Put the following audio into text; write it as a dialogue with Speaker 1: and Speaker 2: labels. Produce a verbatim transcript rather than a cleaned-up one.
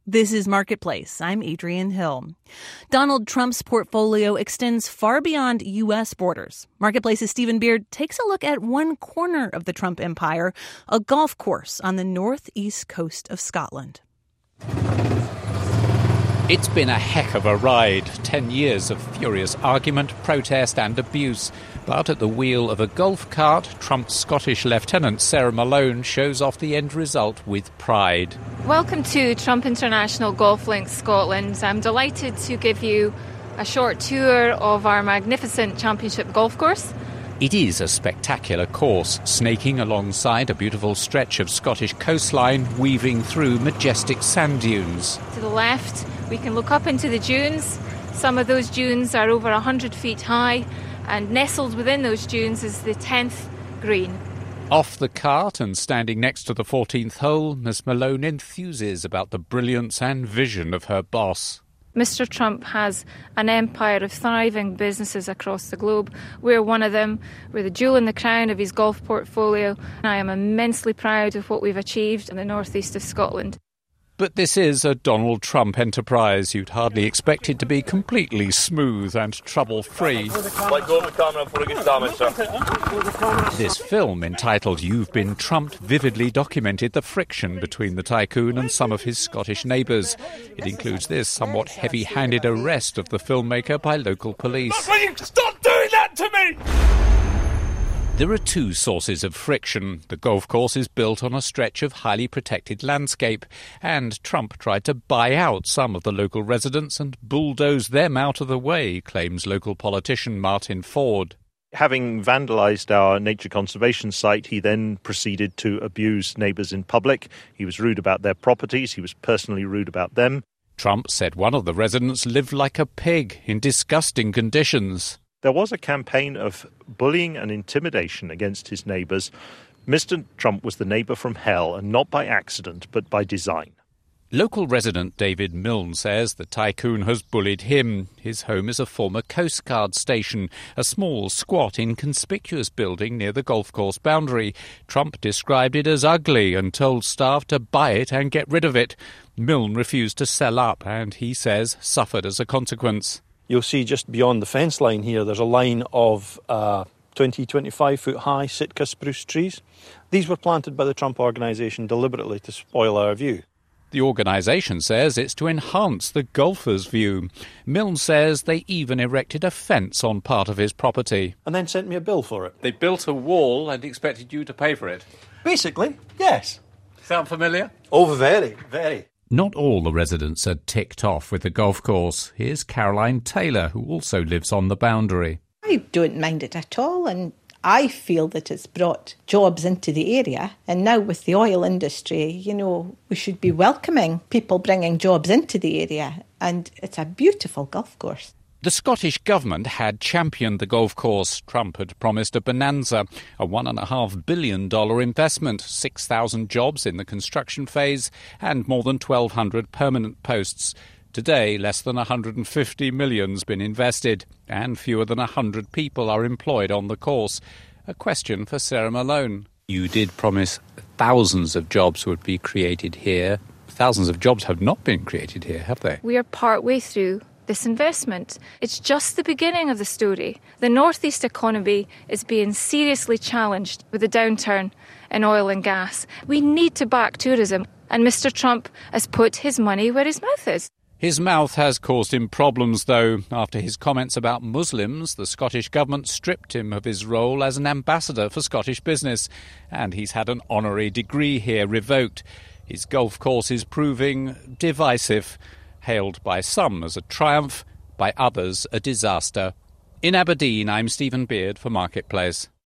Speaker 1: This is Marketplace. I'm Adrienne Hill. Donald Trump's portfolio extends far beyond U S borders. Marketplace's Stephen Beard takes a look at one corner of the Trump empire, a golf course on the northeast coast of Scotland.
Speaker 2: It's been a heck of a ride. Ten years of furious argument, protest and abuse. But at the wheel of a golf cart, Trump's Scottish Lieutenant Sarah Malone shows off the end result with pride.
Speaker 3: Welcome to Trump International Golf Links Scotland. I'm delighted to give you a short tour of our magnificent championship golf course.
Speaker 2: It is a spectacular course, snaking alongside a beautiful stretch of Scottish coastline, weaving through majestic sand dunes.
Speaker 3: To the left, we can look up into the dunes. Some of those dunes are over one hundred feet high, and nestled within those dunes is the tenth green.
Speaker 2: Off the cart and standing next to the fourteenth hole, Miss Malone enthuses about the brilliance and vision of her boss.
Speaker 3: Mister Trump has an empire of thriving businesses across the globe. We're one of them. We're the jewel in the crown of his golf portfolio. And I am immensely proud of what we've achieved in the northeast of Scotland.
Speaker 2: But this is a Donald Trump enterprise. You'd hardly expect it to be completely smooth and trouble-free. This film, entitled You've Been Trumped, vividly documented the friction between the tycoon and some of his Scottish neighbours. It includes this somewhat heavy-handed arrest of the filmmaker by local police.
Speaker 4: Stop doing that to me!
Speaker 2: There are two sources of friction. The golf course is built on a stretch of highly protected landscape, and Trump tried to buy out some of the local residents and bulldoze them out of the way, claims local politician Martin Ford.
Speaker 5: Having vandalised our nature conservation site, he then proceeded to abuse neighbours in public. He was rude about their properties. He was personally rude about them.
Speaker 2: Trump said one of the residents lived like a pig in disgusting conditions.
Speaker 5: There was a campaign of bullying and intimidation against his neighbours. Mister Trump was the neighbour from hell, and not by accident, but by design.
Speaker 2: Local resident David Milne says the tycoon has bullied him. His home is a former Coast Guard station, a small, squat, inconspicuous building near the golf course boundary. Trump described it as ugly and told staff to buy it and get rid of it. Milne refused to sell up and, he says, suffered as a consequence.
Speaker 6: You'll see just beyond the fence line here, there's a line of uh, twenty, twenty-five foot high Sitka spruce trees. These were planted by the Trump organisation deliberately to spoil our view.
Speaker 2: The organisation says it's to enhance the golfer's view. Milne says they even erected a fence on part of his property.
Speaker 6: And then sent me a bill for it.
Speaker 2: They built a wall and expected you to pay for it.
Speaker 6: Basically, yes.
Speaker 2: Sound familiar?
Speaker 6: Oh, very, very.
Speaker 2: Not all the residents are ticked off with the golf course. Here's Caroline Taylor, who also lives on the boundary.
Speaker 7: I don't mind it at all, and I feel that it's brought jobs into the area. And now with the oil industry, you know, we should be welcoming people bringing jobs into the area. And it's a beautiful golf course.
Speaker 2: The Scottish government had championed the golf course. Trump had promised a bonanza, a one point five billion dollars investment, six thousand jobs in the construction phase, and more than twelve hundred permanent posts. Today, less than one hundred fifty million dollars has been invested, and fewer than one hundred people are employed on the course. A question for Sarah Malone. You did promise thousands of jobs would be created here. Thousands of jobs have not been created here, have they?
Speaker 3: We are partway through this investment. It's just the beginning of the story. The northeast economy is being seriously challenged with the downturn in oil and gas. We need to back tourism, and Mister Trump has put his money where his mouth is.
Speaker 2: His mouth has caused him problems, though. After his comments about Muslims, the Scottish government stripped him of his role as an ambassador for Scottish business, and he's had an honorary degree here revoked. His golf course is proving divisive, hailed by some as a triumph, by others a disaster. In Aberdeen, I'm Stephen Beard for Marketplace.